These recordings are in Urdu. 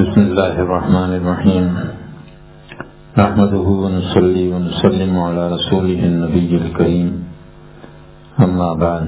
بسم اللہ الرحمن الرحیم نحمده ونصلی ونسلم علی رسوله النبی الکریم اما بعد۔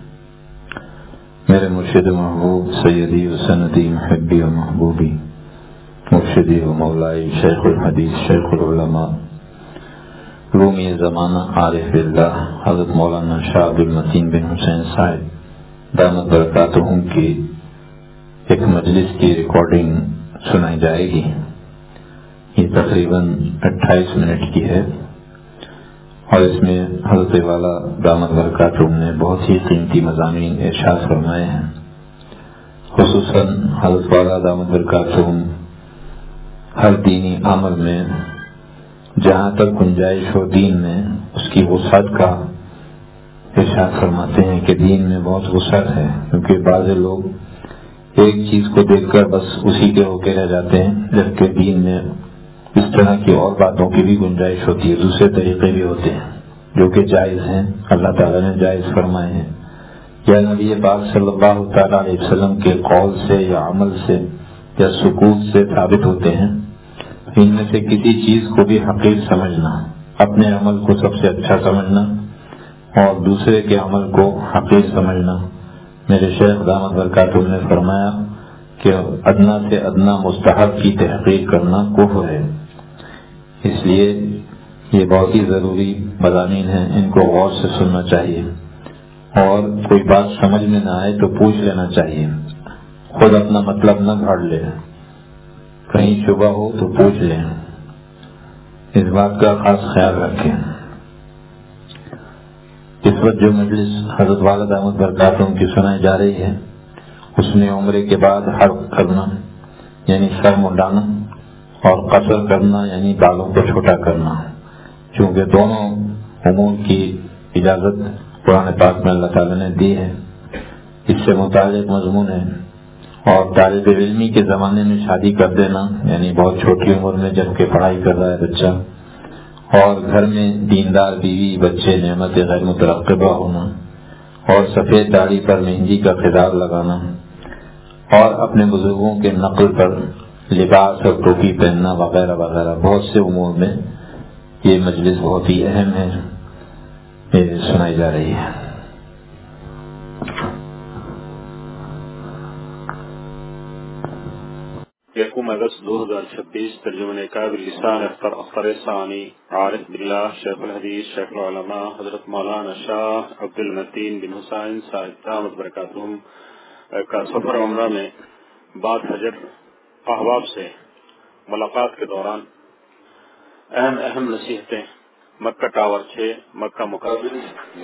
میرے مرشد محبوب سیدی و سندی محبی و محبوبی مرشدی و مولائی شیخ الحدیث شیخ العلماء رومی زمانہ عارف اللہ حضرت مولانا شاہ عبدالمتین بن حسین صاحب دامت برکاتہم کی ایک مجلس کی ریکارڈنگ سنائی جائے گی۔ یہ تقریباً 28 منٹ کی ہے اور اس میں حضرت والا دامت برکاتہم نے بہت ہی قیمتی مضامین ارشاد فرمائے ہیں۔ خصوصاً حضرت والا دامت برکاتہم ہر دینی عمل میں جہاں تک گنجائش ہو دین میں اس کی وسعت کا ارشاد فرماتے ہیں کہ دین میں بہت وسعت ہے، کیونکہ بعض لوگ ایک چیز کو دیکھ کر بس اسی کے ہو کے رہ جاتے ہیں، جبکہ دین میں اس طرح کی اور باتوں کی بھی گنجائش ہوتی ہے، دوسرے طریقے بھی ہوتے ہیں جو کہ جائز ہیں، اللہ تعالیٰ نے جائز فرمائے ہیں، یا نبی پاک صلی اللہ تعالیٰ علیہ وسلم کے قول سے یا عمل سے یا سکوت سے ثابت ہوتے ہیں۔ ان میں سے کسی چیز کو بھی حقیر سمجھنا، اپنے عمل کو سب سے اچھا سمجھنا اور دوسرے کے عمل کو حقیر سمجھنا، میرے شیخ دامت برکاتہم نے فرمایا کہ ادنا سے ادنا مستحب کی تحقیر کرنا کفر ہے۔ اس لیے یہ بہت ہی ضروری مضامین ہیں، ان کو غور سے سننا چاہیے اور کوئی بات سمجھ میں نہ آئے تو پوچھ لینا چاہیے، خود اپنا مطلب نہ گھاڑ لے، کہیں شبہ ہو تو پوچھ لیں، اس بات کا خاص خیال رکھیں۔ اس وقت جو مجلس حضرت والا دامت برکاتہم کی سنائی جا رہی ہے اس میں عمرے کے بعد حلق کرنا یعنی سر منڈانا اور قصر کرنا یعنی بالوں کو چھوٹا کرنا، چونکہ دونوں امور کی اجازت قرآن پاک میں اللہ تعالیٰ نے دی ہے، اس سے متعلق مضمون ہے۔ اور طالب علمی کے زمانے میں شادی کر دینا یعنی بہت چھوٹی عمر میں جبکہ پڑھائی کر رہا ہے بچہ، اور گھر میں دیندار بیوی بچے نعمت غیر مترقبہ ہونا، اور سفید داڑھی پر مہندی کا خضاب لگانا، اور اپنے بزرگوں کے نقل پر لباس اور ٹوپی پہننا وغیرہ وغیرہ، بہت سے امور میں یہ مجلس بہت ہی اہم ہے، یہ سنائی جا رہی ہے۔ یکم اگست 2026 ترجمہ کابل لسان اختر ثانی عارف باللہ شیخ الحدیث شیخ العلماء حضرت مولانا شاہ عبدالمتین بن حسین صاحب دامت برکاتہم کا سفر عمرہ میں بعد حجر احباب سے ملاقات کے دوران اہم نصیحتیں مکہ ٹاور 6 مکہ مکرمہ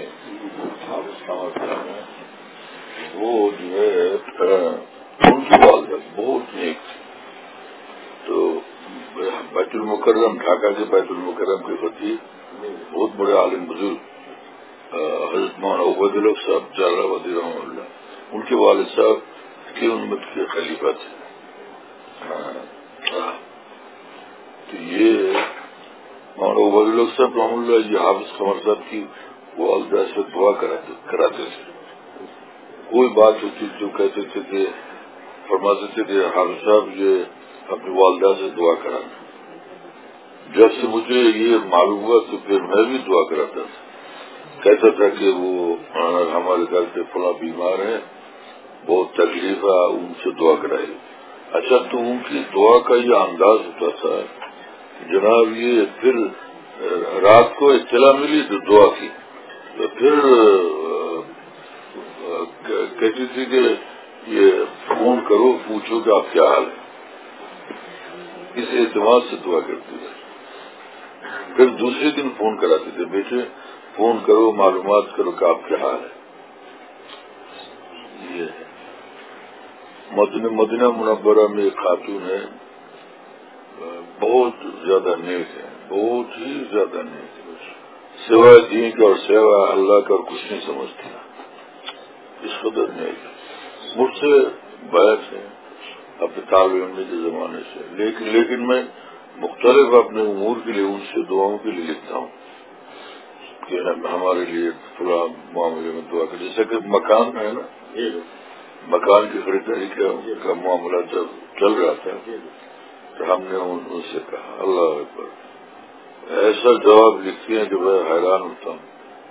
وہ جو ہے ان کی بات ہے بہت نیک، تو بیت المکرم ڈھاکہ کے بیت المکرم کے خطیب بہت بڑے عالم بزرگ حضرت مولانا عبید اللہ صاحب جلالہ ودی رحمہ اللہ، ان کے والد صاحب کی امت کے خلیفہ تھے۔ تو یہ مولانا عبید اللہ صاحب رحمہ اللہ یہ حافظ قمر صاحب کی والدہ سے دعا کراتے تھے، کوئی بات ہوتی جو کہتے تھے کہ فرماتے تھے کہ حافظ صاحب یہ اپنی والدہ سے دعا کرانا۔ جب سے مجھے یہ معلوم ہوا تو پھر میں بھی دعا کراتا تھا، کہتا تھا کہ وہ ہمارے گھر پہ فلاں بیمار ہیں، بہت تکلیف ہے، ان سے دعا کرائے۔ اچھا، تو ان کی دعا کا یہ انداز ہوتا تھا جناب، یہ پھر رات کو اطلاع ملی تو دعا کی، تو پھر کہتی تھی کہ یہ فون کرو پوچھو کہ آپ کیا حال ہے، اس اعتماد سے دعا کرتی تھی۔ پھر دوسرے دن فون کراتے تھے، بیٹے فون کرو معلومات کرو کہ آپ کیا حال ہے۔ یہ مدینہ منورہ میں ایک خاتون ہے، بہت زیادہ نیک ہے، بہت ہی زیادہ نیک ہے، سوائے دین کا اور سوائے اللہ کا اور کچھ نہیں سمجھتی، اس قدر نیک ہے، مجھ سے بیعت ہے اپنے طالب علم کے زمانے سے، لیکن میں مختلف اپنے امور کے لیے ان سے دعاؤں کے لیے لکھتا ہوں کہ ہمارے لیے فلاں معاملے میں دعا کر، جیسے کہ مکان ہے نا، مکان کی خریداری کا معاملہ جب چل رہا تھا تو ہم نے ان سے کہا اللہ اکبر، ایسا جواب لکھتی ہیں کہ میں حیران ہوتا ہوں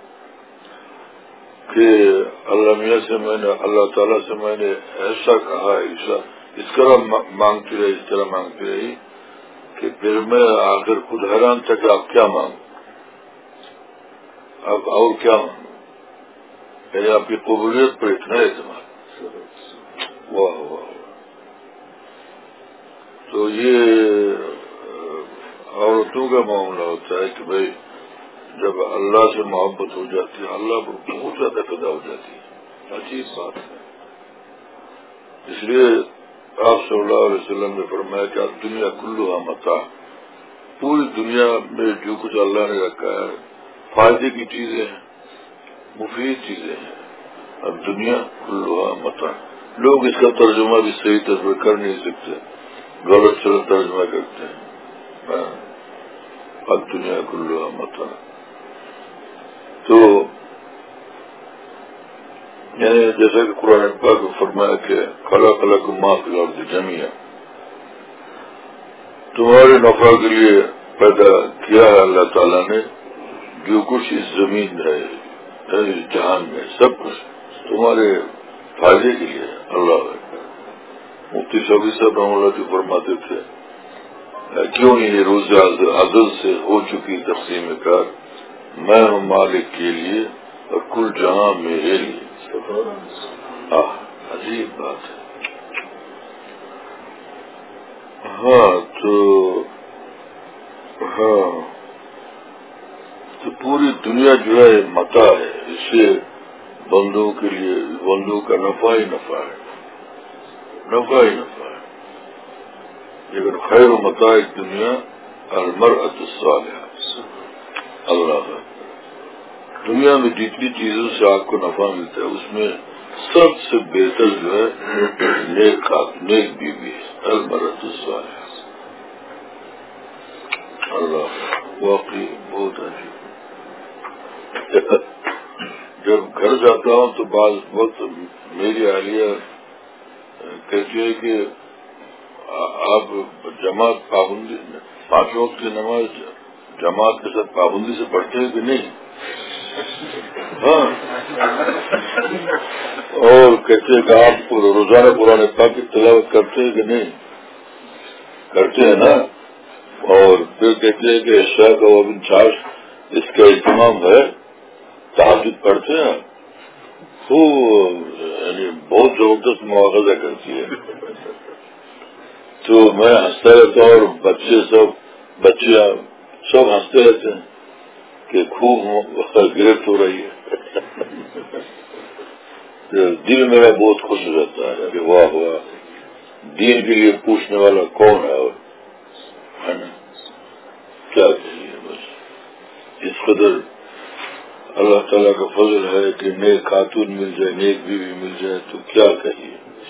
کہ اللہ میاں سے میں نے اللہ تعالیٰ سے میں نے ایسا کہا، ایسا اس طرح مانگتی رہی، اس طرح مانگتی رہی کہ پھر میں آخر خود حیران تھا کہ آپ کیا مانگو، اب اور کیا مانگو، یعنی آپ کی قبولیت پر اتنا اعتماد۔ واہ واہ۔ تو یہ عورتوں کا معاملہ ہوتا ہے کہ بھائی جب اللہ سے محبت ہو جاتی ہے اللہ پر بہت زیادہ پیدا ہو جاتی ہے، عجیب بات ہے۔ اس لیے آپ صلی اللہ علیہ وسلم نے فرمایا کہ دنیا کلھا متاع، پوری دنیا میں جو کچھ اللہ نے رکھا ہے فائدے کی چیزیں ہیں، مفید چیزیں ہیں، اور دنیا کلھا متاع۔ لوگ اس کا ترجمہ بھی صحیح طرح کر نہیں سکتے، غلط سے ترجمہ کرتے ہیں، اب دنیا کلھا متاع۔ تو یعنی جیسا کہ قرآن پاک میں فرمایا کہ خلق لکم ما فی الارض جمیعا، تمہارے نفع کے لیے پیدا کیا ہے اللہ تعالیٰ نے جو کچھ اس زمین ہے، اس جہان میں سب کچھ تمہارے فائدے کے لیے۔ اللہ مفتی شفیع صاحب رحمۃ اللہ جو فرماتے تھے کیوں نہیں یہ روز عدل سے ہو چکی تقسیم کار، میں ہوں مالک کے لیے اور کل جہاں میرے لیے۔ عجیب بات ہے۔ تو پوری دنیا جو ہے متاع ہے، اس سے بندوں کے لیے بندوں کا نفع ہی نفع ہے، نفع ہی نفع ہے۔ لیکن خیر و متاع دنیا المرأۃ الصالحہ۔ اللہ دنیا میں جتنی چیزوں سے آپ کو نفع ملتا ہے اس میں سب سے بہتر جو ہے نیک بیوی ہے، المرأۃ الصالحہ۔ اللہ واقعی بہت عجیب۔ جب گھر جاتا ہوں تو بعض وقت میری اہلیہ کہتی ہے کہ آپ جماعت پابندی 5 وقت کی نماز جماعت کے ساتھ پابندی سے پڑھتے ہیں کہ نہیں؟ ہاں، اور کہتے ہیں کہ آپ روزانہ قرآن پاک کی تلاوت کرتے ہیں کہ نہیں؟ کرتے ہیں نا۔ اور پھر کہتے ہیں کہ عشاء کا وابن چاش اس کا اہتمام ہے، تہجد پڑھتے ہیں، تو یعنی بہت زبردست مواخذہ کرتی ہے۔ تو میں ہنستا رہتا ہوں اور بچیاں سب ہنستے رہتے ہیں کہ خوب گرفت ہو رہی ہے۔ دل میرا بہت خوش ہو جاتا ہے کہ واہ واہ، دین کے لیے پوچھنے والا کون ہے، اور ہے نا کیا کہیے۔ بس اس قدر اللہ تعالیٰ کا فضل ہے کہ نیک خاتون مل جائے، نیک بیوی مل جائے تو کیا کہیے۔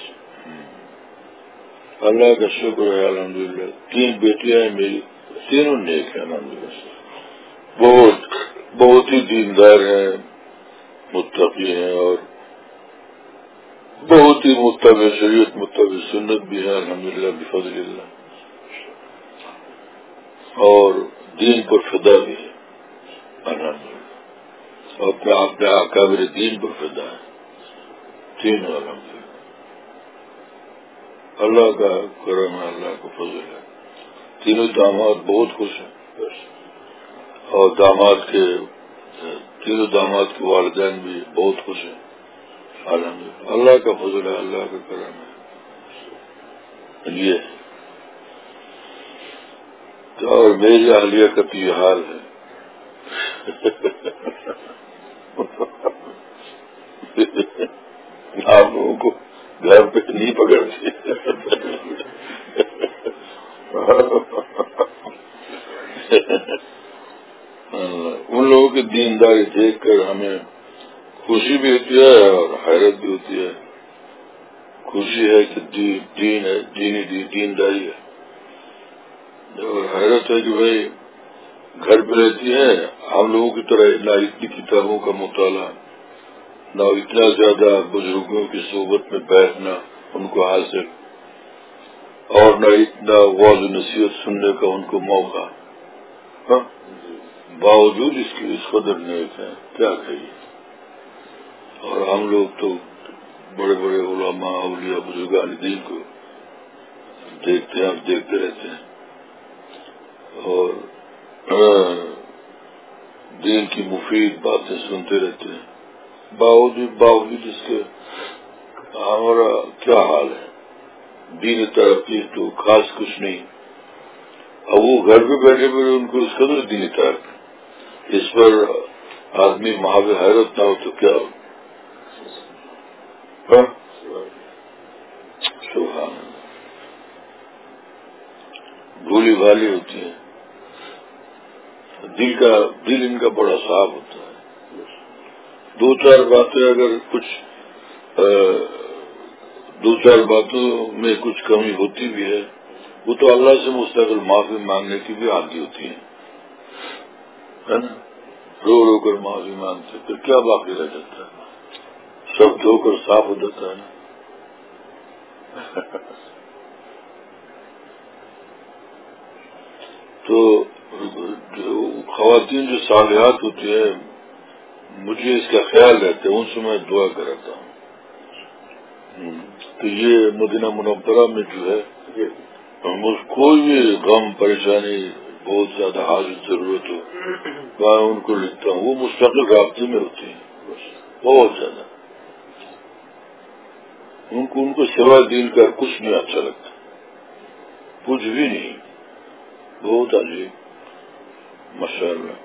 اللہ کا شکر ہے الحمدللہ، 3 بیٹیاں ہیں میری، تینوں نیک ہیں الحمدللہ، بہت ہی دیندار ہیں، متقی ہیں، اور بہت ہی متبع شریعت متبع سنت بھی ہے الحمدللہ بفضل اللہ، اور دین پر فدا بھی ہے الحمدللہ، اور اپنے اکابر دین پر فدا ہے تینوں الحمدللہ۔ اللہ کا کرم ہے، اللہ کا فضل ہے۔ تینوں داماد بہت خوش ہیں، اور تینوں داماد کے والدین بھی بہت خوش ہیں الحمدللہ۔ اللہ کا فضل ہے، اللہ کا کرم ہے یہ۔ اور میری اہلیہ کا تو یہ حال ہے آپ لوگوں کو گھر پہ نہیں پکڑتی ان لوگوں کی دینداری دیکھ کر ہمیں خوشی بھی ہوتی ہے اور حیرت بھی ہوتی ہے۔ خوشی ہے کہ دین ہے، دینداری ہے، اور حیرت ہے کہ بھائی گھر پہ رہتی ہے ہم لوگوں کی طرح نہ اتنی کتابوں کا مطالعہ، نہ اتنا زیادہ بزرگوں کی صحبت میں بیٹھنا ان کو حاصل، اور نہ اتنا واض نصیحت سننے کا ان کو موقع، باوجود اس کے اس قدر نیک ہیں، کیا کہیے۔ اور ہم لوگ تو بڑے بڑے علماء اولیاء بزرگان دین کو دیکھتے ہیں، اب دیکھتے رہتے ہیں اور دین کی مفید باتیں سنتے رہتے ہیں، باوجود اس کے ہمارا کیا حال ہے، دین ترقی تو خاص کچھ نہیں۔ اب وہ گھر پہ بیٹھے بیٹھے ان کو اس قدر دین ترقی، اس پر آدمی محاذ حیرت نہ ہو تو کیا ہو۔ سبحان اللہ، بھولی بھالی ہوتی ہے، دل ان کا بڑا صاف ہوتا ہے۔ دو چار باتیں اگر دو چار باتوں میں کچھ کمی ہوتی بھی ہے، وہ تو اللہ سے مستقل معافی مانگنے کی بھی عادی ہوتی ہے نا، رو رو کر معافی مانگتے پھر کیا باقی رہ جاتا ہے، سب دھو کر صاف ہو جاتا ہے نا۔ تو خواتین جو صالحات ہوتی ہیں، مجھے اس کا خیال رہتا ہے، ان سے میں دعا کراتا ہوں کہ یہ مدینہ منورہ میں جو ہے کوئی بھی غم پریشانی بہت زیادہ حاجت ضرورت ہو، میں ان کو لکھتا ہوں، وہ مستقل رابطے میں ہوتی ہیں بہت زیادہ، ان کو سوا دین کا کچھ نہیں اچھا لگتا، کچھ بھی نہیں، بہت عجیب، ماشاء اللہ،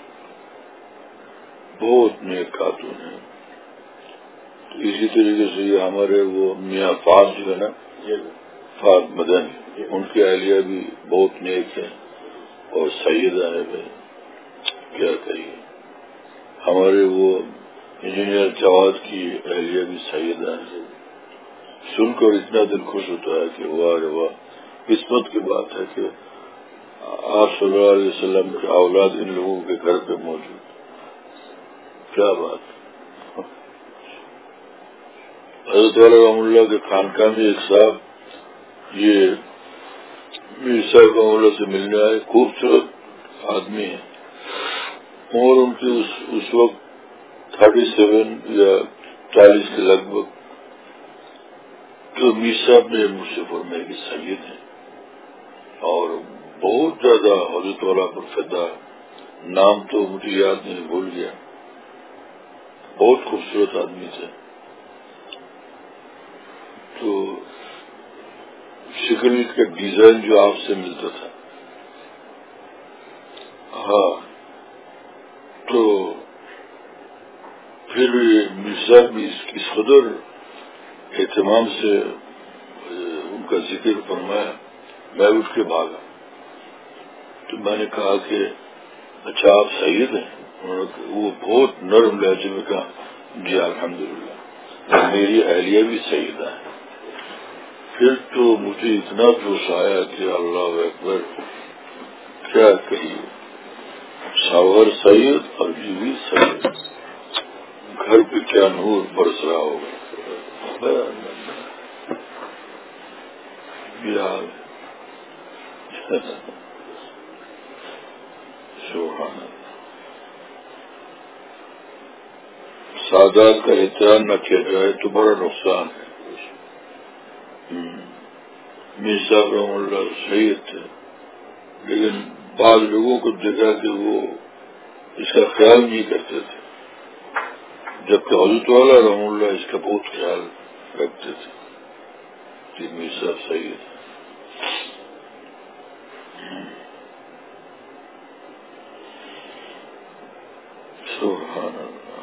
بہت نیک خاتون ہیں۔ اسی طریقے سے یہ ہمارے وہ میاں فاض جو ہے نا، فاض مدنی، ان کی اہلیہ بھی بہت نیک ہے اور سیدہ ہے بھائی، کیا کہیے۔ ہمارے وہ انجینئر جواد کی اہلیہ بھی سیدہ ہے، سن کر اتنا دل خوش ہوتا ہے کہ واہ واہ، قسمت کی بات ہے کہ آپ صلی اللہ علیہ وسلم کے اولاد ان لوگوں کے گھر پہ موجود، کیا بات۔ حضرت والا رحم اللہ کے خانقاہ میں ایک صاحب یہ میر صاحب رحم اللہ سے ملنے آئے، خوبصورت آدمی ہیں، اور ان کی اس وقت 37 یا 40 کے لگ بھگ، تو میر صاحب نے مجھ سے فرمایا کہ سید ہیں اور بہت زیادہ حضرت والا پر فدا، نام تو مجھے یاد نہیں، بھول گیا، بہت خوبصورت آدمی تھے۔ تو شکل کا ڈیزائن جو آپ سے ملتا تھا، ہاں، تو پھر مرزا بھی اس قدر اہتمام سے ان کا ذکر فرمایا، میں اٹھ کے بھاگا، تو میں نے کہا کہ اچھا آپ سید ہیں؟ وہ بہت نرم لہجے میں کہا جی الحمدللہ، میری اہلیہ بھی سیدہ ہے۔ پھر تو مجھے اتنا جوش آیا کہ اللہ اکبر، کیا کہیے، شوہر سید اور بیوی سید، گھر پہ کیا نور برس رہا ہوگا، بہار سبحان اللہ۔ سادات کا احترام نہ کیا جائے تو بڑا نقصان ہے۔ میر صاحب رحم اللہ سید تھے، لیکن بعض لوگوں کو دیکھا کہ وہ اس کا خیال نہیں کرتے تھے، جبکہ حضرت والا رحم اللہ اس کا بہت خیال رکھتے تھے کہ میر صاحب سید۔ سبحان اللہ،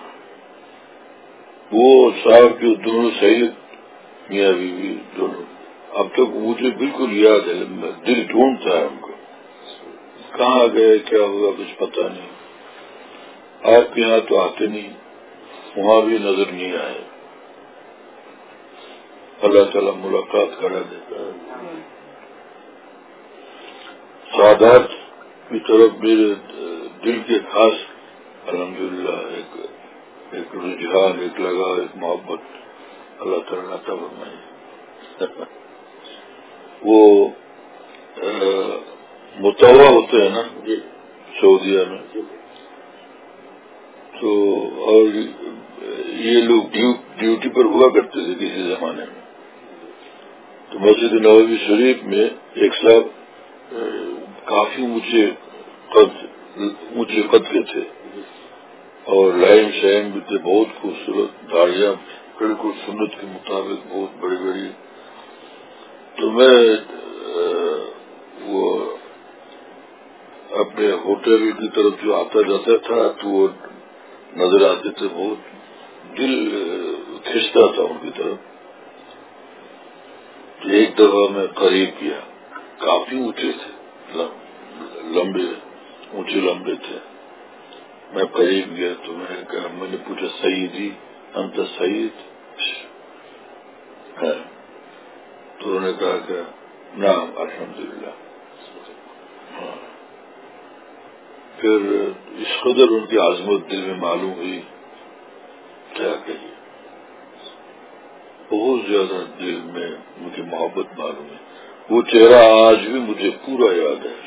وہ صاحب جو دونوں سید میاں بیوی دونوں، اب تک مجھے بالکل یاد ہے، دل ڈھونڈتا ہے ان کو، کہاں گئے، کیا ہوا، کچھ پتا نہیں۔ آپ کے یہاں تو آتے نہیں، وہاں بھی نظر نہیں آئے، اللہ تعالیٰ ملاقات کرا دیتا ہے۔ سعادات کی طرف میرے دل کے خاص الحمدللہ ایک رجحان، ایک لگا، ایک محبت اللہ تعالیٰ عطا فرمائے. وہ متوا ہوتے ہیں نا سعودیہ میں، تو اور یہ لوگ ڈیوٹی پر ہوا کرتے تھے کسی زمانے میں. تو مسجد نبوی شریف میں ایک صاحب کافی اونچے قد کے تھے اور لائن شائن بھی تھے، بہت خوبصورت، داڑیاں بالکل سنت کے مطابق بہت بڑی بڑی. تو میں وہ اپنے ہوٹل کی طرف جو آتا جاتا تھا تو وہ نظر آتے تھے، بہت دل کھنچتا تھا ان کی طرف. ایک دفعہ میں قریب کیا، کافی اونچے تھے، لمبے تھے. میں قریب گیا تو میں نے پوچھا سیدی انت سعید ہے؟ تو انہوں نے کہا کہ نعم الحمدللہ. پھر اس قدر ان کی عظمت دل میں معلوم ہوئی، کیا کہیے، بہت زیادہ دل میں مجھے محبت معلوم ہے. وہ چہرہ آج بھی مجھے پورا یاد ہے.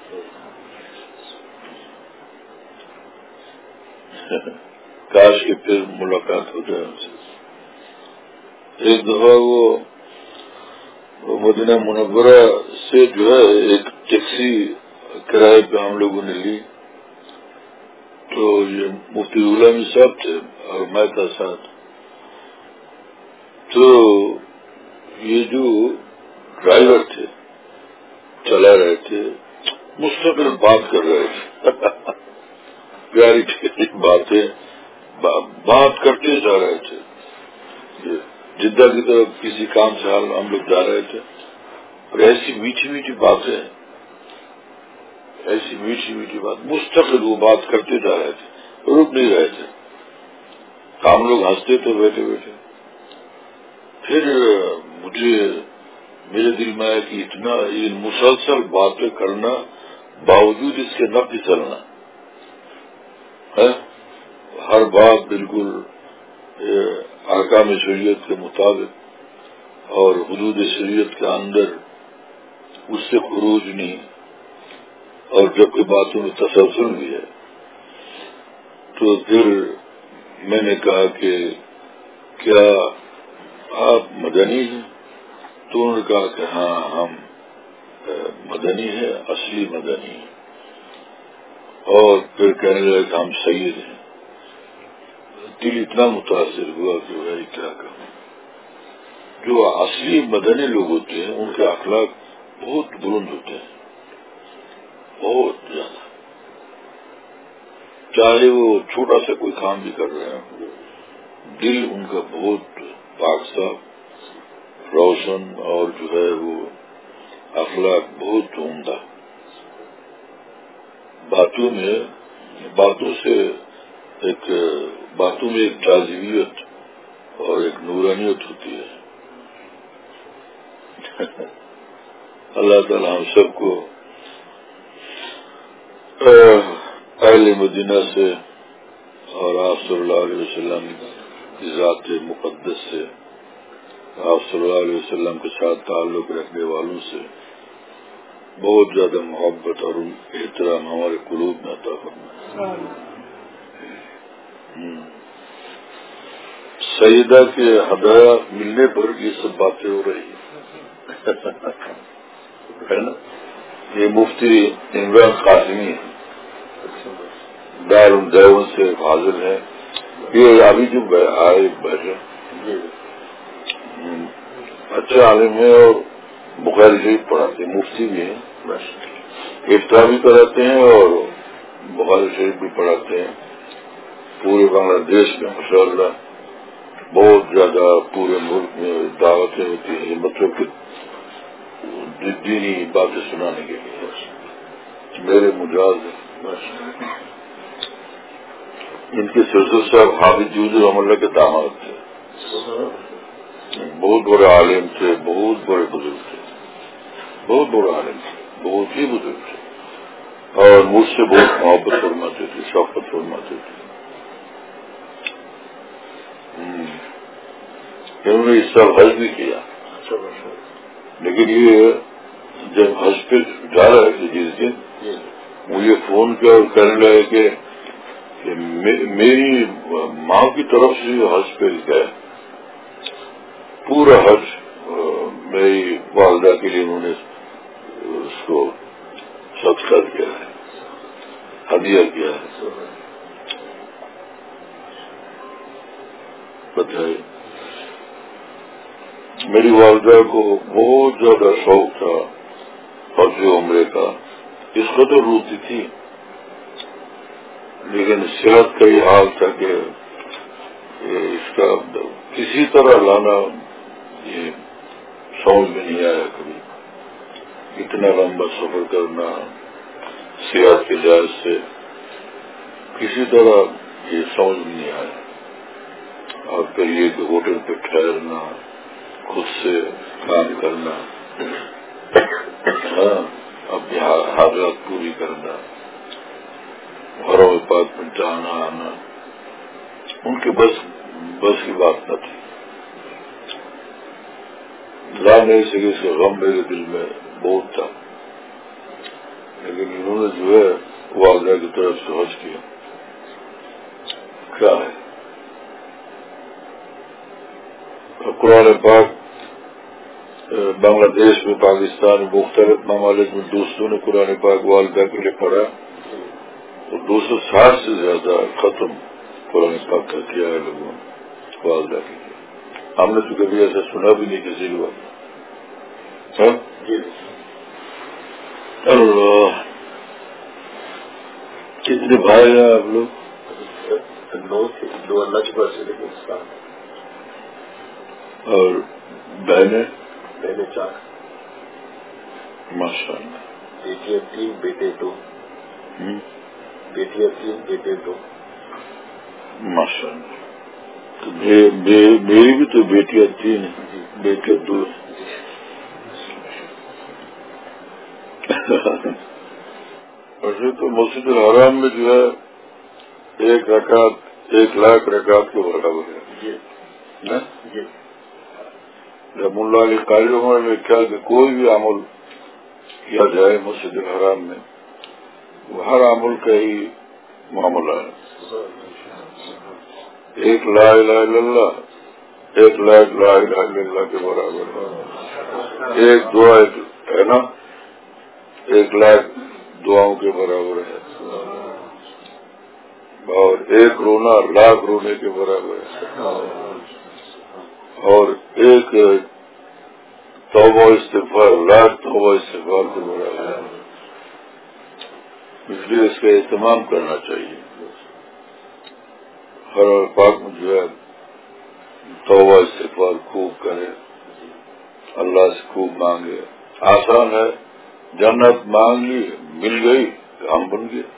کاش کہ پھر ملاقات ہو جائے ان سے. ایک دفعہ وہ مدینہ منورہ سے جو ہے ایک ٹیکسی کرائے پہ ہم لوگوں نے لی. تو یہ مفتی غلامی صاحب تھے اور میں تھا ساتھ. تو یہ جو ڈرائیور تھے چلا رہے تھے مستقل بات کر رہے تھے، پیاری پیاری باتیں بات کرتے جا رہے تھے. جدہ کی طرف کسی کام سے ہم لوگ جا رہے تھے اور ایسی میٹھی میٹھی باتیں، ایسی میٹھی میٹھی بات، مستقل وہ بات کرتے جا رہے تھے، رک نہیں رہے تھے. ہم لوگ ہنستے تھے بیٹھے بیٹھے. پھر میرے دل میں آیا کہ اتنا یہ مسلسل باتیں کرنا باوجود اس کے نہ پھسلنا ہے، ہر بات بالکل احکام شریعت کے مطابق اور حدود شریعت کے اندر، اس سے خروج نہیں، اور جبکہ باتوں میں تسلسل بھی ہے. تو پھر میں نے کہا کہ کیا آپ مدنی ہیں؟ تو انہوں نے کہا کہ ہاں ہم مدنی ہیں، اصلی مدنی ہیں. اور پھر کہنے لگے کہ ہم سید ہیں. دل اتنا متاثر ہوا کہ بھائی کیا کہوں. جو اصلی مدنی لوگ ہوتے ہیں ان کے اخلاق بہت بلند ہوتے ہیں، بہت زیادہ. چاہے وہ چھوٹا سا کوئی کام بھی کر رہے ہیں، دل ان کا بہت پاک صاف روشن، اور جو ہے وہ اخلاق بہت عمدہ. باتوں میں ایک جاذبیت اور ایک نورانیت ہوتی ہے. اللہ تعالی ہم سب کو اہل مدینہ سے اور آپ صلی اللہ علیہ وسلم کی ذات مقدس سے، آپ صلی اللہ علیہ وسلم کے ساتھ تعلق رکھنے والوں سے بہت زیادہ محبت اور احترام ہمارے قلوب میں عطا فرمائے. سیدہ کے ہدایہ ملنے پر یہ سب باتیں ہو رہی ہے نا. یہ مفتی عمران قاسمی دیوبند سے حاضر ہیں. یہ ابھی جو آئے بیٹھے اچھے عالم ہیں اور بخاری شریف پڑھاتے ہیں، مفتی بھی ہیں، افتاء بھی کراتے ہیں اور بخاری شریف بھی پڑھاتے ہیں. پورے بنگلہ دیش میں ماشاءاللہ بہت زیادہ پورے ملک میں دعوتیں ہوتی ہیں، مطلب کہ دینی باتیں سنانے کے لیے میرے مجاز ہیں. ان کے سلسلے صاحب حافظ جوزی رحمۃ اللہ کے داماد تھے، بہت بڑے عالم تھے، بہت بڑے بزرگ تھے، بہت بڑے عالم تھے، بہت ہی بزرگ تھے، اور مجھ سے بہت محبت فرماتے تھے، شفقت فرماتے تھے. انہوں نے اس سال حج بھی کیا، لیکن یہ جب حج پہ جا رہے تھے جس دن مجھے فون کیا اور کہنے لگے کہ میری ماں کی طرف سے حج پہ گئے، پورا حج میری والدہ کے لیے انہوں نے اس کو صدقہ کیا ہے، ہدیہ کیا ہے. بتائیے، میری والدہ کو بہت زیادہ شوق تھا حج عمرے کا، اس قدر روتی تھی، لیکن صحت کا یہ حال تھا کہ اس کا کسی طرح لانا یہ سمجھ میں نہیں آیا. کبھی اتنا لمبا سفر کرنا صحت کے لحاظ سے کسی طرح یہ سمجھ میں نہیں آیا. اور پھر یہ کہ ہوٹل پہ ٹھہرنا، خود سے کام کرنا، اپنی حاجات پوری کرنا، گھروں پاک میں جانا آنا، ان کے بس کی بات نہ تھی. لا نہیں سکے اس کا غم میرے دل میں بہت تھا، لیکن انہوں نے جو ہے والدہ کی طرف سے حج کیا. کیا ہے قرآن پاک بنگلہ دیش میں، پاکستان میں، مختلف ممالک میں دوستوں نے قرآن پاک والدہ کے لیے پڑھا تو 260 سے زیادہ ختم قرآن پاک کا کیا ہے لوگوں نے والدہ کے لیے. ہم نے تو کبھی ایسا سنا بھی نہیں کسی کو. اللہ، کتنے بھائی ہیں آپ لوگ؟ 9 اللہ کے پاس سے، لیکن اور بہنیں 4. ماشاء اللہ. بیٹیاں 3 بیٹے 2. بیٹیاں 3 بیٹے 2. ماشاء اللہ. میری بھی تو بیٹیاں 3 ہیں، بیٹے 2. ویسے تو مسجد الحرام میں جو ہے 1 رکعت 1,00,000 رکعت کے برابر ہے. جب ملا علی قاری عمر نے کیا کہ کوئی بھی عمل کیا جائے مسجد الحرام میں وہ ہر عمل کا ہی معاملہ ہے. 1 لا الہ الا اللہ 1,00,000 لا الہ الا اللہ کے برابر ہے. 1 دعا ہے نا 1,00,000 دعاؤں کے برابر ہے، اور 1 رونا 1,00,000 رونے کے برابر ہے، اور 1 توبہ استغفار 1,00,000 توبہ استغفار کے برابر ہے. اس لیے اس کا اہتمام کرنا چاہیے. ہر پاک میں جو ہے توبہ استغفار خوب کرے، اللہ سے خوب مانگے. آسان ہے، جنت مانگ لی مل گئی، کام بن گیا.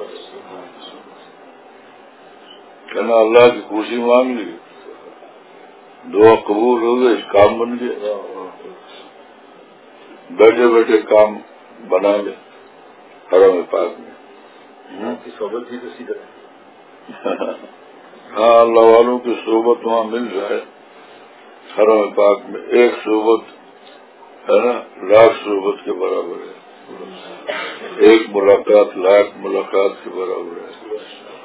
کہنا اللہ کی خوشی مانگ لی، دعا قبول ہو گئی، کام بن گیا. بیٹھے بیٹھے کام بنا لے حرم پاک میں. صحبت بھی تو سیدھا ہاں، اللہ والوں کی صحبت وہاں مل جائے حرم پاک میں. 1 صحبت ہے نا 1,00,000 صحبت کے برابر ہے. 1 ملاقات 1,00,000 ملاقات کے برابر ہے.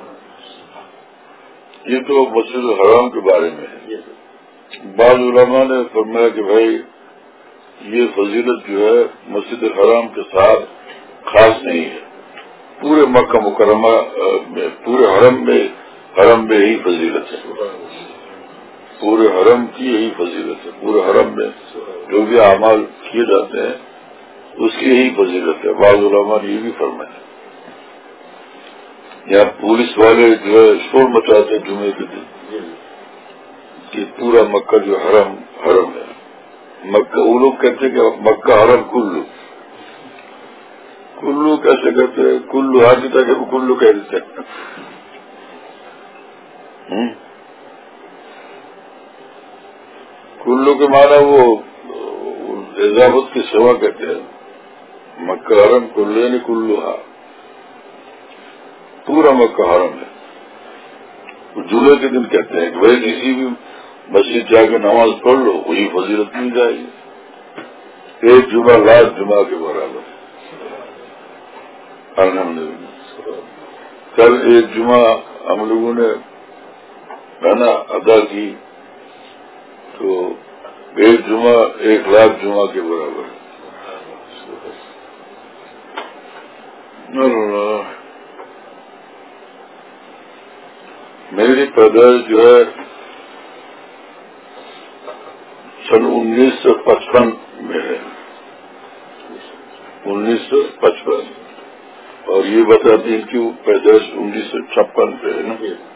یہ تو مسجد الحرام کے بارے میں ہے. بعض علماء نے فرمایا کہ بھائی یہ فضیلت جو ہے مسجد الحرام کے ساتھ خاص نہیں ہے، پورے مکہ مکرمہ میں، پورے حرم میں ہی فضیلت ہے. پورے حرم کی یہی فضیلت ہے. پورے حرم میں جو بھی اعمال کیے جاتے ہیں اس کی یہی فضیلت ہے. بعض علماء نے یہ بھی فرمایا. یہاں پولیس والے جو ہے شور مچاتے ہیں جمعے کے دن کہ پورا مکہ جو حرم ہے. مکہ وہ لوگ کہتے ہیں کہ مکہ حرم کلو کیسے کہتے ہیں؟ کلو آج تک کلو کہہ دیتے ہیں. کلو کے معنی وہ اضافت کی سوا کہتے ہیں. مکہ حرم کلو یعنی کلو پورا مکہ حرم ہے. جمعے کے دن کہتے ہیں کہ بھائی کسی بھی مسجد جا کے نماز پڑھ لو، وہی فضیلت مل جائے گی، ایک جمعہ لاکھ جمعہ کے برابر۔ الحمدللہ کل ایک جمعہ ہم لوگوں نے گانا ادا کی تو ایک جمعہ 1,00,000 جمعہ کے برابر۔ میری پیدائش جو ہے سن 1955 میں ہے، 1955، اور یہ بتاتی ہیں کہ وہ پیدائش 1956 پہ ہے نا،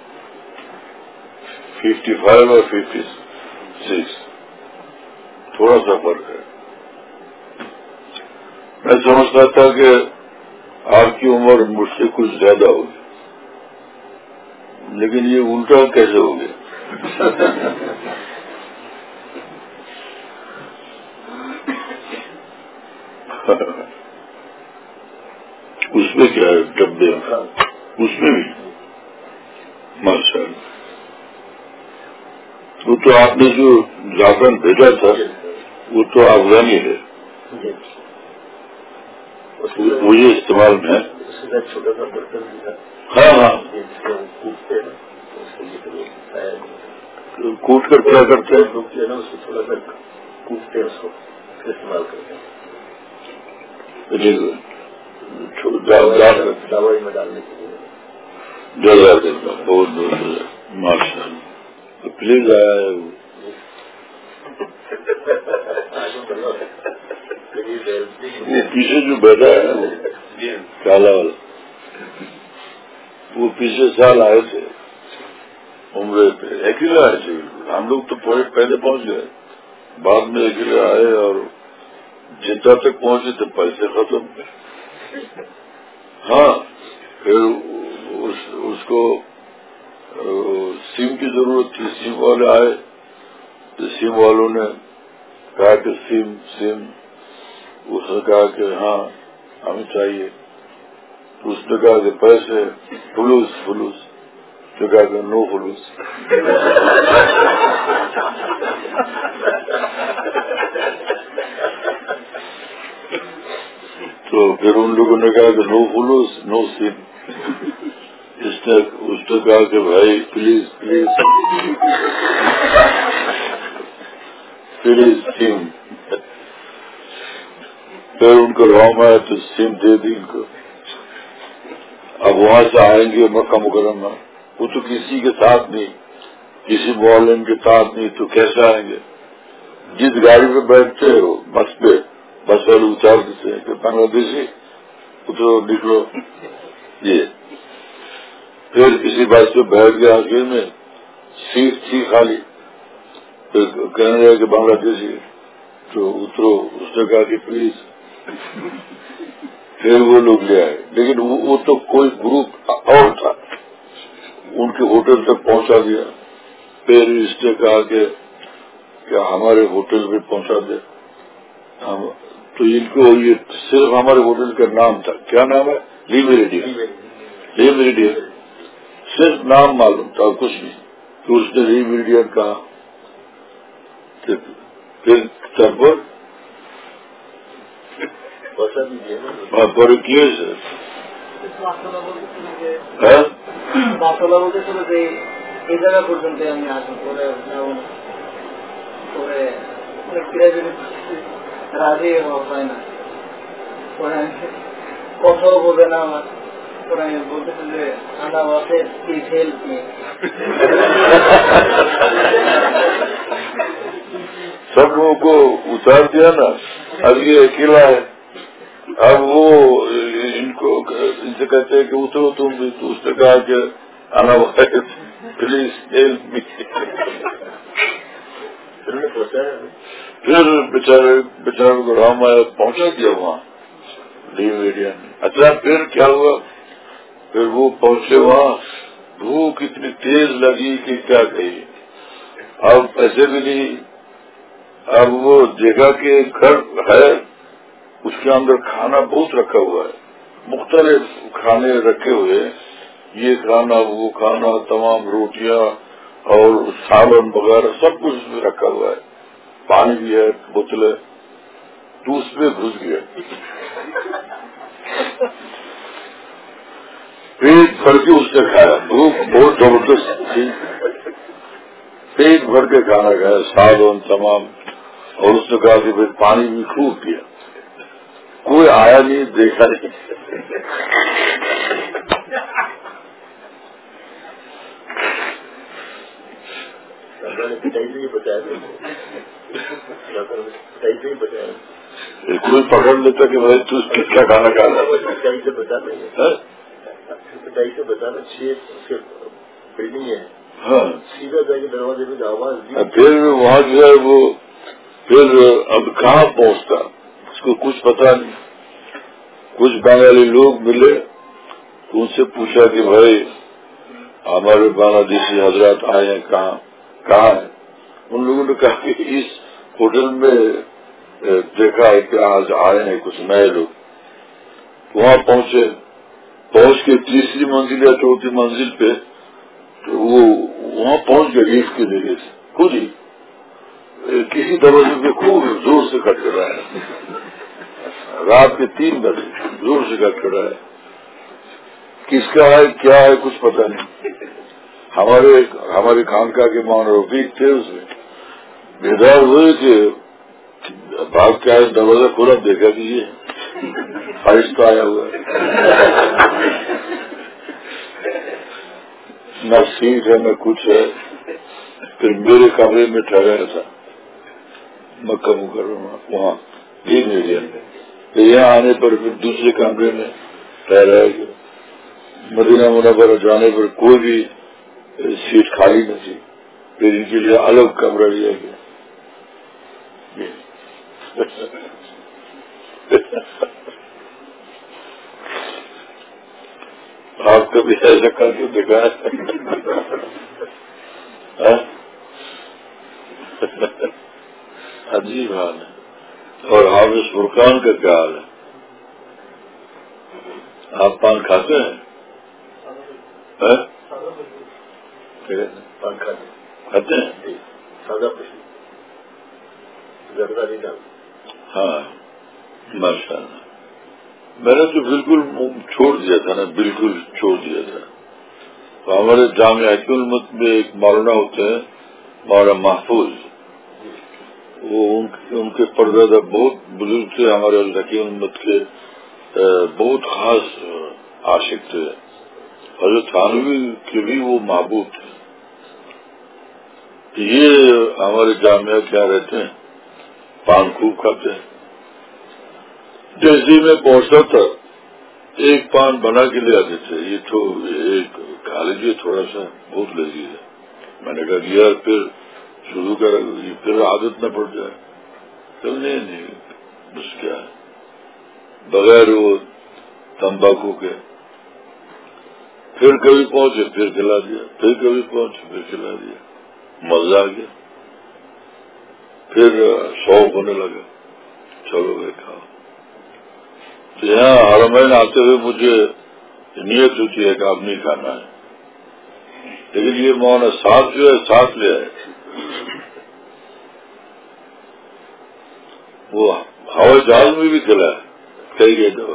55 اور 56 تھوڑا سا فرق ہے۔ میں سمجھتا تھا کہ آپ کی عمر مجھ سے کچھ زیادہ ہوگی، لیکن یہ الٹا کیسے ہو گیا؟ اس میں کیا ہے ڈبے، اس میں بھی ماشاء اللہ۔ وہ تو آپ نے جو زعفران بھیجا تھا وہ تو افغانی ہے، مجھے استعمال میں چھوٹا سا برتن بھی تھا، ہاں ہاں کوٹ کر کیا کرتے ہیں لوگ جو ہے نا اس کو تھوڑا سا کوٹتے ہیں، اس کو استعمال کرتے ہیں دوائی میں ڈالنے کے لیے۔ بہت بہت ماشاء اللہ، پلیز آیا ہے وہ پیچھے جو بیٹھا ہے وہ کالا والا، وہ پچھلے سال آئے تھے عمرے پہ، اکیلے آئے تھے، ہم لوگ تو پہلے پہنچ گئے، بعد میں اکیلے آئے اور جدہ تک پہنچے تو پیسے ختم۔ ہاں پھر اس کو سیم کی ضرورت تھی، سیم والے آئے تو سیم والوں نے کہا کہ سیم اس نے کہا کہ ہاں ہمیں چاہیے، تو اس نے کہا کہ پیسے فلوس تو کہا کہ نو فلوس۔ تو پھر ان لوگوں نے کہا کہ نو فلوس نو سیم، اس نے کہا کہ بھائی پلیز سیم، پھر ان کو رام آیا تو سیم دے دی ان کو۔ اب وہاں سے آئیں گے مکہ مکرمہ، وہ تو کسی کے ساتھ نہیں، کسی معلم کے ساتھ نہیں، تو کیسے آئیں گے؟ جس گاڑی پہ بیٹھتے ہو بس پہ، بس والے اتار دیتے ہیں کہ بنگلہ دیشی اترو نکلو، یہ پھر کسی بس پہ بیٹھ گیا، آخر میں سیٹ تھی خالی، پھر کہنے لگا کہ بنگلہ دیشی، تو اترو، اس نے کہا کہ پلیز، پھر وہ لوگ لے آئے، لیکن وہ تو کوئی گروپ اور تھا، ان کے ہوٹل تک پہنچا دیا، پھر اس نے کہا کہ ہمارے ہوٹل پہ پہنچا دے، تو ان کو یہ صرف ہمارے ہوٹل کا نام تھا، کیا نام ہے؟ لی میریڈین، صرف نام معلوم تھا کچھ نہیں، تو اس نے لی میریڈین کہا، پھر سب بڑے کیے এই জায়গা পর্যন্ত আমি আসি, পরে রাজি হয় না, পরে কথাও বোঝে না আমার, পরে আমি বলতেছি যে আনা বাসে প্লিজ হেল্প মি। سب لوگوں کو اتار دیا نا، اب یہ اکیلا ہے، اب وہ ان سے کہتے ہیں کہ اترو تم بھی، تو اس نے کہا کہ آنا پلیز ہیلپ می، پھر بیچارے کو رام آیا پہنچا دیا وہاں لی میڈیا نے۔ اچھا پھر کیا ہوا، پھر وہ پہنچے وہاں، بھوک اتنی تیز لگی کہ کیا کہیے، اب پیسے بھی نہیں، اب وہ دیکھا کہ گھر ہے، اس کے اندر کھانا بہت رکھا ہوا ہے، مختلف کھانے رکھے ہوئے، یہ کھانا وہ کھانا، تمام روٹیاں اور سالن وغیرہ سب کچھ اس میں رکھا ہوا ہے، پانی بھی ہے، بوتلیں، تو اس میں گھس گیا، پیٹ بھر کے اس نے کھایا، بھوک بہت زبردست تھی، پیٹ بھر کے کھانا کھایا، سالن تمام، اور اس نے کہا کہ پھر پانی بھی خوب پیا، کوئی آیا نہیں، دیکھا نہیں، کوئی پکڑ لیتا کہ بھائی تو کس کا کھانا کھا رہا ہے، پٹائی سے بتانا چاہیے، بلڈنگ ہے، ہاں، سیدھا جا کے دروازے میں آواز دی، پھر وہاں جو ہے وہ پھر اب کہاں پہنچتا، اس کو کچھ پتا نہیں، کچھ بنگالی لوگ ملے، ان سے پوچھا کہ بھائی ہمارے بنگلہ دیشی حضرات آئے ہیں، کہاں ہیں؟ ان لوگوں نے کہا کہ اس ہوٹل میں دیکھا ہے کہ آج آئے ہیں کچھ نئے لوگ، وہاں پہنچ کے تیسری منزل یا چوتھی منزل پہ تو وہ وہاں پہنچ گئے لفٹ کے ذریعے سے، خود ہی کسی دروازے پہ خوب زور سے کھٹکھٹا ہے، رات کے 3 بجے زور سے کھٹکھٹا ہے، کس کا ہے کیا ہے کچھ پتہ نہیں، ہمارے خانقاہ کے مولانا رفیق تھے، اس میں بیدار ہوئے کہ بھاگ کے آئے، دروازہ کھولا، دیکھا کہ یہ فرشتہ آیا ہوا ہے، نہ سیٹ ہے نہ کچھ ہے، پھر میرے کمرے میں ٹھہرایا تھا مکہ مکرمہ، وہاں گرین ایریا میں، پھر یہاں آنے پر پھر دوسرے کمرے میں ٹھہرایا گیا، مدینہ منورہ جانے پر کوئی بھی سیٹ خالی نہ تھی، پھر ان کے لیے الگ کمرہ لیا گیا، آپ کبھی ایسا کر کے دکھایا؟ عجیب حال ہے۔ اور حافظ فرقان کا کیا حال ہے؟ آپ پان کھاتے ہیں؟ پان کھاتے ہیں؟ سادہ خوشی زردہ نہیں ڈالتا۔ ہاں ماشاء اللہ، میں نے تو بالکل چھوڑ دیا تھا نا، بالکل چھوڑ دیا تھا۔ تو ہمارے جامعہ علمت میں ایک مولانا ہوتے ہیں، مولانا محفوظ، وہ ان کے پردادا بہت بزرگ تھے، ہمارے الحکیم علمت کے بہت خاص عاشق تھے، حضرت تھانوی کے بھی وہ محبوب تھے۔ یہ ہمارے جامعہ کیا رہتے ہیں، پان خوب کھاتے ہیں، جیسے میں پہنچتا تھا ایک پان بنا کے لے آتے تھے، یہ تو ایک کھا لیجیے تھوڑا سا، بہت لذیذ ہے۔ میں نے کہا یار پھر شروع کر، پھر عادت نہ پڑ جائے، تو نہیں بس کیا ہے، بغیر وہ تمباکو کے، پھر کبھی پہنچے پھر کھلا دیا، پھر کبھی پہنچے پھر کھلا دیا، مزہ آ گیا، پھر شوق ہونے لگا، چلو بھائی کھاؤ۔ یہاں حرمین آتے ہوئے مجھے نیت ہوتی ہے کہ اب نہیں کھانا ہے، لیکن یہ مولانا صاحب جو ہے ساتھ لے آئے، وہ ہوائی جہاز میں بھی کھلا ہے، کئی گئے دوا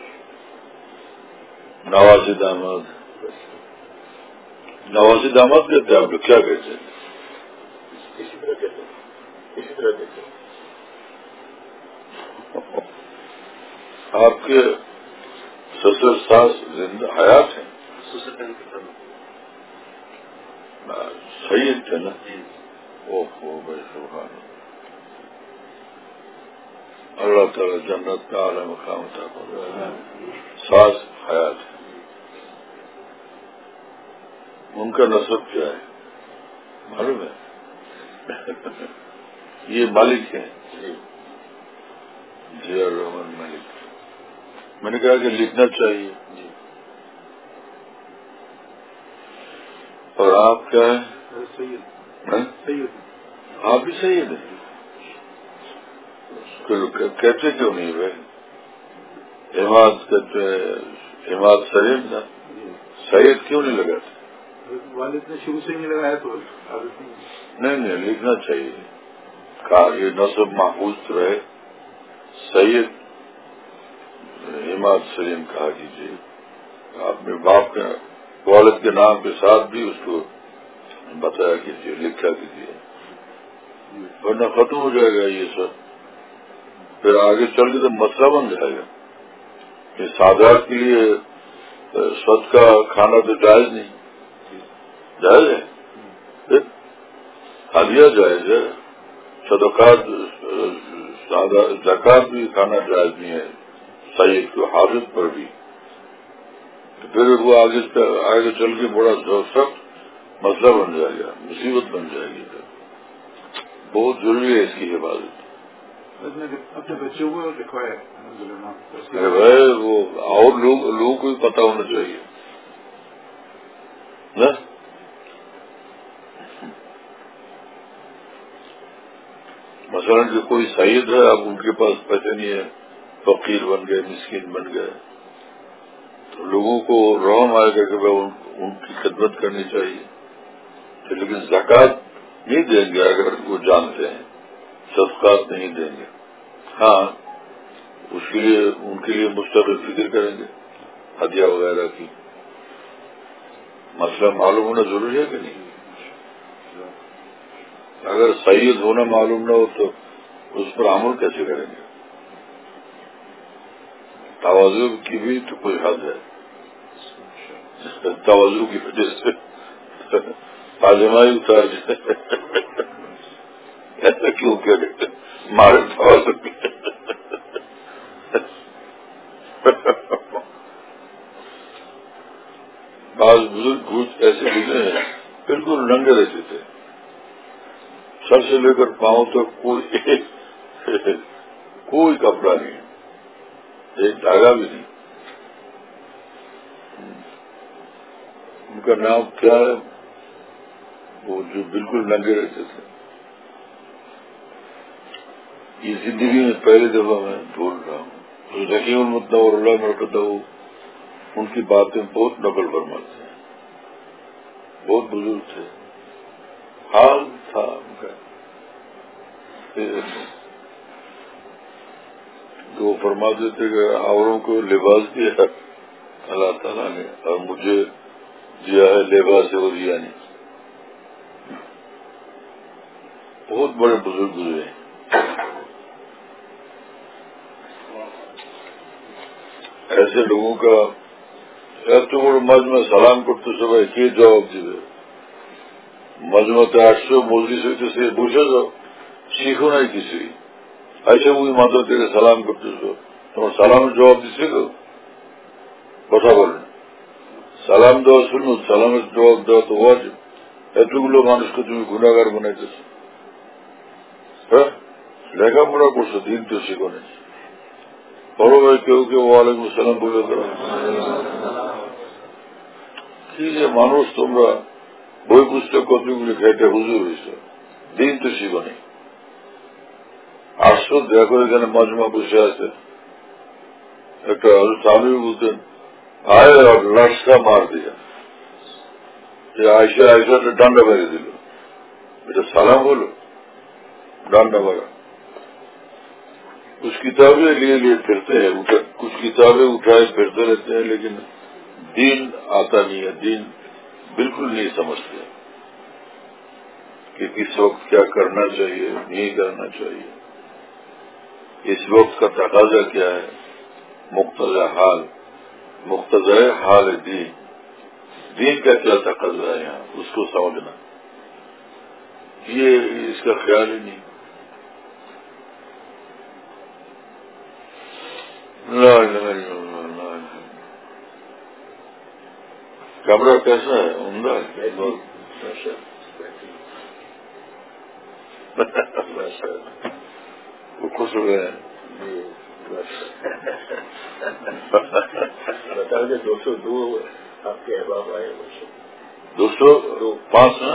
نواسی داماد کہتے ہیں آپ لوگ، کیا کہتے ہیں؟ اسی طرح کہتے ہیں، اسی طرح کہتے ہیں۔ آپ کے سسر ساس زندہ حیات ہیں؟ سید تھے نا؟ اوہ بھائی سبحان اللہ تعالی جنت کا اعلی مقام عطا فرمائے۔ ساس حیات ہے، ان کا نسب کیا ہے معلوم ہے؟ یہ مالک ہیں، جی الرحمن مالک۔ میں نے کہا کہ لکھنا چاہیے، اور آپ کیا ہیں؟ آپ بھی سید ہیں؟ کہتے کیوں نہیں بھائی؟ عماد کہتے ہیں، عماد سید نا، سید کیوں نہیں لگاتے؟ والد نے شروع سے نہیں لگایا تو نہیں لکھنا چاہیے. کہا یہ نصب محفوظ رہے. سید عماد سلیم کہا کیجیے. اپنے باپ کے والد کے نام کے ساتھ بھی اس کو بتایا کیجیے, لکھا کیجیے, ورنہ ختم ہو جائے گا یہ سب. پھر آگے چل کے تو مسئلہ بن جائے گا کہ سادات کے لیے صدقہ کھانا تو جائز نہیں. جائز ہے, ہدیہ جائز ہے, صدقات زکات بھی کھانا جائز نہیں ہے سید کو, حافظ پر بھی. پھر وہ آگے چل کے بڑا سخت مسئلہ بن جائے گا, مصیبت بن جائے گی. بہت ضروری ہے اس کی حفاظت. اپنے بچوں کو لکھوایا وہ اور لوگوں کو بھی پتہ ہونا چاہیے نا. مثلا جو کوئی سید ہے, اب ان کے پاس پیسے نہیں ہے, فقیر بن گئے, مسکین بن گئے, تو لوگوں کو رحم آئے گا کہ ان کی خدمت کرنی چاہیے. لیکن زکات نہیں دیں گے اگر وہ جانتے ہیں, صدقات نہیں دیں گے. ہاں اس کے لیے ان کے لیے مستقل فکر کریں گے ہدیہ وغیرہ کی. مسئلہ معلوم ہونا ضروری ہے کہ نہیں؟ اگر سید ہونا معلوم نہ ہو تو اس پر عمل کیسے کریں گے؟ تواضع کی بھی تو کوئی حد ہے. تواضع کی وجہ سے آزمائی اتار جائے. ایسا کیوں کرے مارے تواضع کی. بعض بزرگ ایسے گزرے ہیں بالکل ننگے رہتے تھے, سر سے لے کر پاؤں تک کوئی کپڑا نہیں, ایک دھاگا بھی نہیں. ان کا نام کیا ہے وہ جو بالکل ننگے رہتے تھے؟ یہ زندگی میں پہلی دفعہ میں بھول رہا ہوں. ذکی المتنور اللہ مرکزہ ان کی باتیں بہت نقل فرماتے ہیں, بہت بزرگ تھے. حال تھا ان کا تو وہ فرماتے تھے کہ اوروں کو لباس دیا اللہ تعالیٰ نے اور مجھے دیا ہے لباس اور دیا نہیں. بہت بڑے بزرگ ہوئے ہیں. ایسے لوگوں کا تو مجمع سلام کرتے سب یہ جواب دیے مجمع 800 مولوی سے پوچھا جاؤ سیکھو نہیں کسی ایسے وہی مدد دے سلام کرتے سو تم سلام جواب دیجیے گا কথা বলেন সালাম দেওয়া শুনুন সালামের জবাব দেওয়া তো ওয়াজিব. এতগুলো মানুষকে তুমি গুনাহগার বানাইতেছ, হ্যাঁ লেখাপড়া করছো দিন তো শিখো নেই. বড় ভাই কেউ কেউ ওয়ালাইকুম আসসালাম বলে দেওয়া কি যে মানুষ তোমরা বই পুস্তক কতগুলি খেটে হুজুর হয়েছ, দিন তো শিখো নেই. আসছো দেখো এখানে মজমা বসে আছে, একটা স্বামী বলতেন آئے اور لڑکا مار دیا, عائشہ نے ڈانڈا میرے دل بیٹا سلام بولو, ڈانڈا مارا. کچھ کتابیں لیے پھرتے ہیں, کچھ کتابیں اٹھائے پھرتے رہتے ہیں, لیکن دین آتا نہیں ہے, دین بالکل نہیں سمجھتے کہ کس وقت کیا کرنا چاہیے نہیں کرنا چاہیے, اس وقت کا تقاضا کیا ہے, مقتضی حال دین کا کیا تقاضا ہے یہاں, اس کو سمجھنا, یہ اس کا خیال ہی نہیں. کمرہ کیسا ہے؟ عمدہ ہے. وہ خوش ہو گئے ہیں. بتا دیں 202 آپ کے احباب آئے 205 نا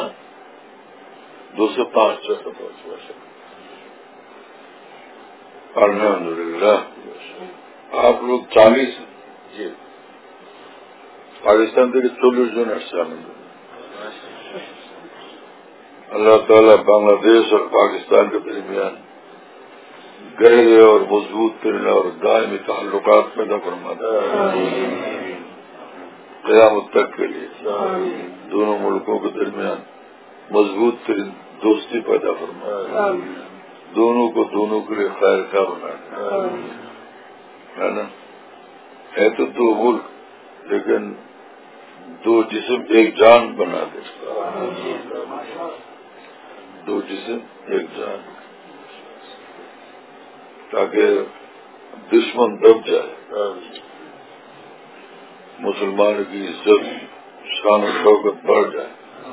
205 الحمدللہ. آپ لوگ 40 جی پاکستان থেকে 40 জন আসছে. اللہ تعالیٰ بنگلہ دیش اور پاکستان کے درمیان گہرے اور مضبوط ترین اور دائمی تعلقات پیدا فرماتا ہے قیامت تک کے لیے دونوں ملکوں کے درمیان مضبوط ترین دوستی پیدا فرماتا ہے دونوں کو دونوں کے لیے خیر کا بنانا ہے نا. ہے تو دو ملک لیکن دو جسم ایک جان بنا دے دو جسم ایک جان تاکہ دشمن دب جائے مسلمان کی عزت شان و شوکت بڑھ جائے.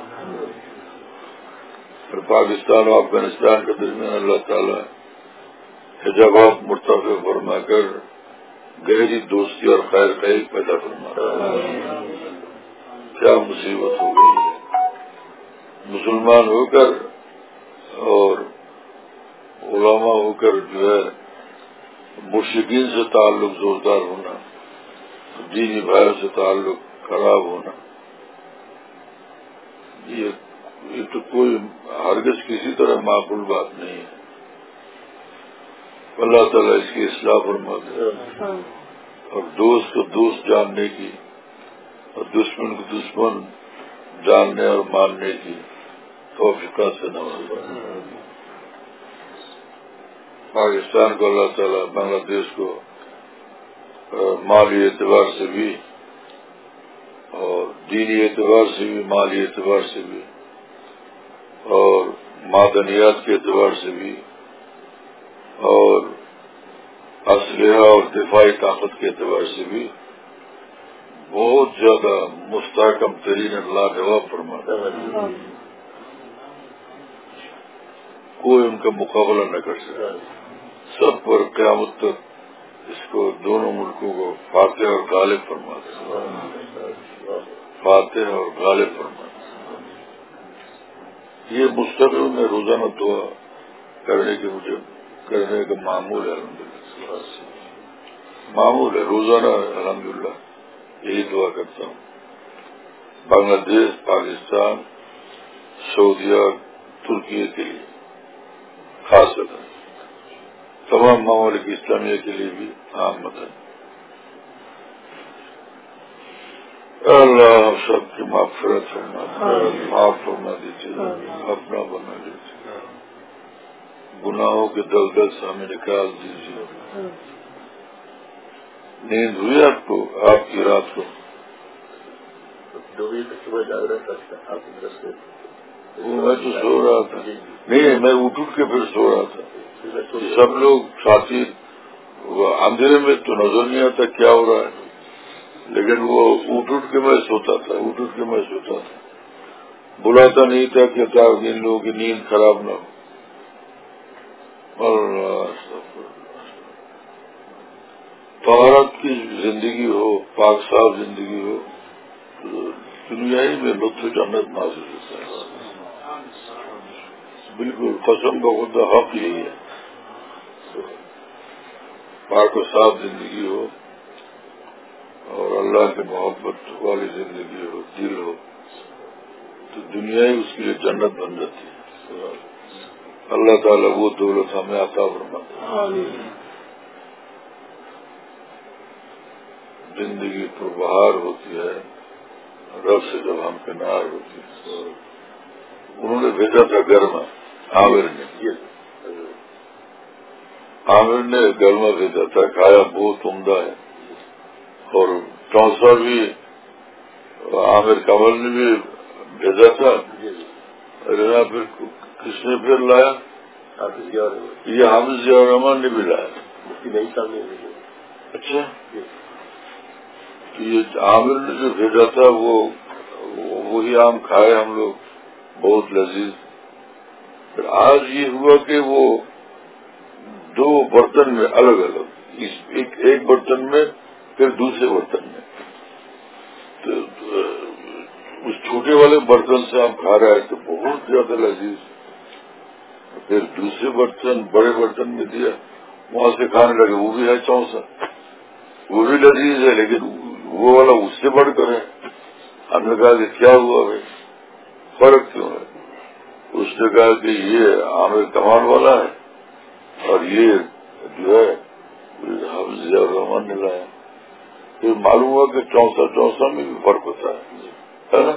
اور پاکستان اور افغانستان کے درمیان اللہ تعالیٰ حجابات مرتفع فرما کر گہری دوستی اور خیر خیر پیدا فرما. کیا مصیبت ہو گئی ہے مسلمان ہو کر اور علماء ہو کر جو ہے مشرکین سے تعلق زوردار ہونا دینی بھائیوں سے تعلق خراب ہونا یہ تو کوئی ہرگز کسی طرح معقول بات نہیں ہے. اللہ تعالیٰ اس کی اصلاح فرماتے اور دوست کو دوست جاننے کی اور دشمن کو دشمن جاننے اور ماننے کی توفیقات سے نوازا. پاکستان کو اللہ تعالیٰ بنگلہ دیش کو مالی اعتبار سے بھی اور دینی اعتبار سے بھی مالی اعتبار سے بھی اور معدنیات کے اعتبار سے بھی اور اسلحہ اور دفاعی طاقت کے اعتبار سے بھی بہت زیادہ مستحکم ترین لاجواب فرماتا ہے. کوئی ان کا مقابلہ نہ کر سکتا. سب پر قیامت تک اس کو دونوں ملکوں کو فاتح اور غالب فرماتا ہے. فاتح اور غالب فرماتا ہے. یہ مستقبل میں روزانہ دعا کرنے کی مجھے کرنے کا معمول ہے. الحمدللہ معمول ہے روزانہ الحمدللہ یہی دعا کرتا ہوں. بنگلہ دیش پاکستان سعودیہ ترکی کے لیے خاص طور تمام ممالک اسلامیہ کے لیے بھی عامت ہے. اللہ سب کی مغفرت فرما معاف فرما دیجیے اپنا بنا لیجیے گناہوں کے دلدل سے ہمیں نکال دیجیے. نیند ہوئی آپ کو آپ کی رات کو 2 بجے تک صبح جاگ رہا تھا. میں تو سو رہا تھا. نہیں میں اٹھ کے پھر سو رہا تھا. سب لوگ ساتھی اندھیرے میں تو نظر نہیں آتا کیا ہو رہا ہے لیکن وہ اٹھ کے میں سوتا تھا بلاتا نہیں تھا کہ ان لوگوں کی نیند خراب نہ ہو. طہارت کی زندگی ہو پاک صاف زندگی ہو دنیا ہی میں لطف جنت نازل ہوتا ہے. بالکل قسم بخدا حق یہی ہے. پاک و صاف زندگی ہو اور اللہ کی محبت والی زندگی ہو دل ہو تو دنیا ہی اس کے لیے جنت بن جاتی ہے. اللہ تعالیٰ وہ دولت ہمیں عطا فرماتا ہے. زندگی پر بہار ہوتی ہے رب سے جب ہم کنار ہوتی ہے. انہوں نے بھیجا تھا گرما عامر نے گرما بھیجا تھا کھایا بہت عمدہ ہے اور چونسا بھی عامر کمل نے بھی بھیجا تھا. پھر کس نے پھر لایا یہ حافظ ضیاء الرحمان نے بھی لایا. اچھا یہ عامر نے جو بھیجا تھا وہی آم کھائے ہم لوگ بہت لذیذ. پھر آج یہ ہوا کہ وہ 2 برتن میں الگ الگ ایک برتن میں پھر دوسرے برتن میں تو اس چھوٹے والے برتن سے ہم کھا رہے تھے بہت زیادہ لذیذ. پھر دوسرے برتن بڑے برتن میں دیا وہاں سے کھانے لگے وہ بھی ہے چونسا وہ بھی لذیذ ہے لیکن وہ والا اس سے بڑھ کر ہے. ہم نے کہا کہ کیا ہوا بھائی فرق کیوں ہے. اس نے کہا کہ یہ عامر کمان والا ہے اور یہ جو ہے حافظ ضیاء الرحمان نے لایا. پھر معلوم ہوا کہ 64 میں بھی فرق ہوتا ہے نا.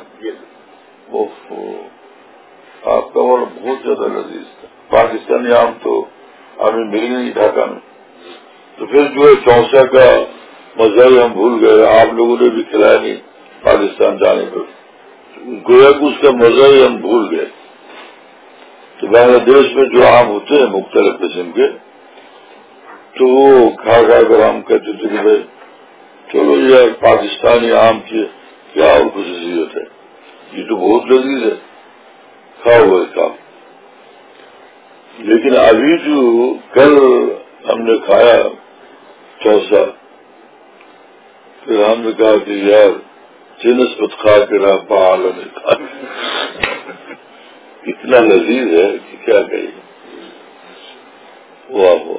آپ کا والا بہت زیادہ لذیذ تھا. پاکستانی آم تو ہمیں مل گئی نہیں ڈھاکہ میں. تو پھر جو ہے 64 کا مزہ ہی ہم بھول گئے. آپ لوگوں نے بھی کھلایا نہیں پاکستان جانے پر. گویا کہ اس کا مزہ ہی ہم بھول گئے. تو بنگلہ دیش میں جو آم ہوتے ہیں مختلف قسم کے تو وہ کھا کر ہم کہتے تھے کہ بھائی چلو یہ پاکستانی آم کی کیا خصوصیت ہے, یہ تو بہت لذیذ ہے, کھا ہوا کام. لیکن ابھی جو کل ہم نے کھایا 64 پھر ہم نے کہا کہ یار نسبت کھا کے رہا پہاڑ نے کھا اتنا لذیذ ہے کہ کیا کہیے. واہ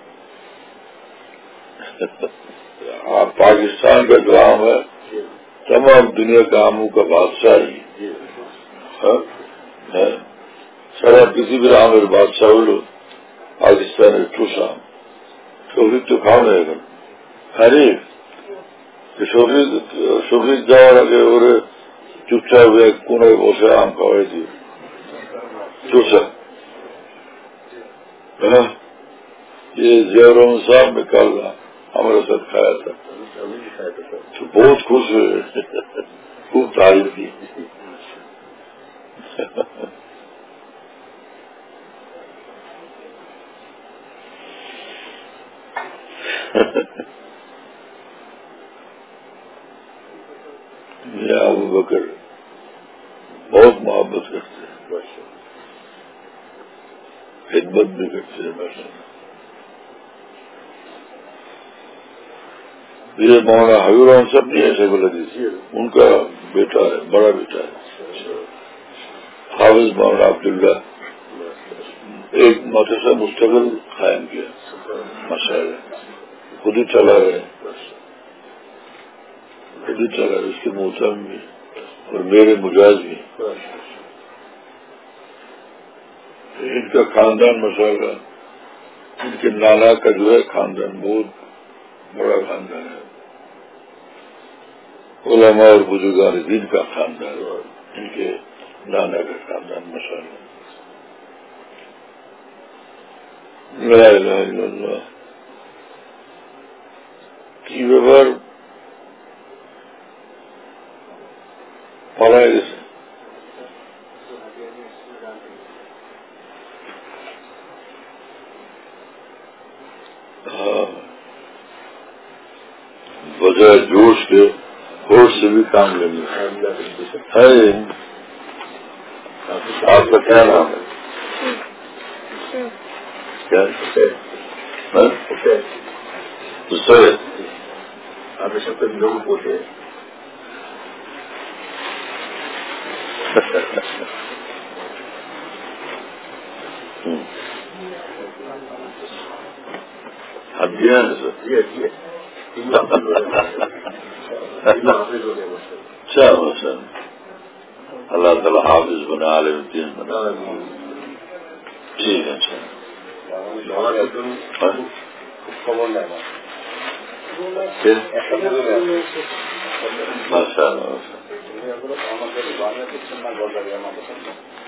آپ پاکستان کا جو آم ہے تمام دنیا کا آموں کا بادشاہ ہی ہے. سر آپ کسی بھی آم میں بادشاہ ہو لو پاکستان میں ٹھوس آم شوفی تو کھاؤ رہے گا ہر ایک شوفی جاؤ لگے اور چپ چاپ ہوئے کونے بہت آم کھوائے تھے ٹھوسا. یہ ضیاء الرحمان صاحب نے کل ہمارے ساتھ کھایا تھا تو بہت خوش ہوئے, خوب تعریف کی. میاں ابو بکر بہت محبت کرتے ہیں, خدمت بھی کرتے ہیں. یہ مولانا حبیب الرحمان صاحب نہیں ہے شیخ الحدیث, ان کا بیٹا ہے, بڑا بیٹا ہے حافظ مولانا عبداللہ. ایک مدرسہ مستقل قائم کیا مسائل خود ہی چلا رہے, خود ہی چلا رہے. اس کے محترم بھی اور میرے مجاز بھی. ان کا خاندان مسائل ان کے نانا کا جو ہے خاندان بہت بڑا خاندان ہے. علماء اور بزرگان دین کا خاندان اور ان کے نانا کا خاندان مسائل. لا الہ الا اللہ کی ویور پڑھائی سے بجائے جوش کے ہوش سے بھی کام لیں گے. آپ کا کیا نام ہے؟ کیا آپ نے سب کبھی لوگ پوچھے اب دیا ہے سر اچھا حسن اللہ تعالیٰ حافظ بنا عالم الدین بنا. ٹھیک ہے اچھا ماشاء اللہ.